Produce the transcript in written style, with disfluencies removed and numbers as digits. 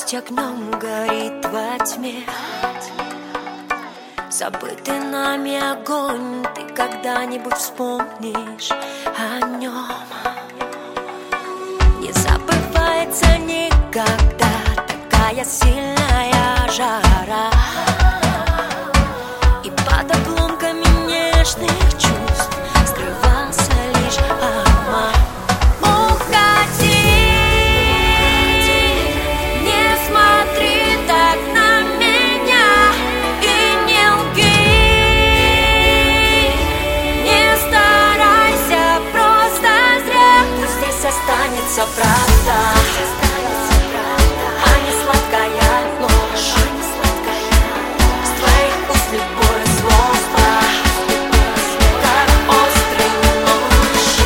Пусть огнем горит во тьме забытый нами огонь, ты когда-нибудь вспомнишь о нем. Не забывается никогда такая сильная жара, и под обломками нежных чувств скрывался лишь обман. Останется правда, а не сладкая ложь. С твоих уст любое слово, как острый нож.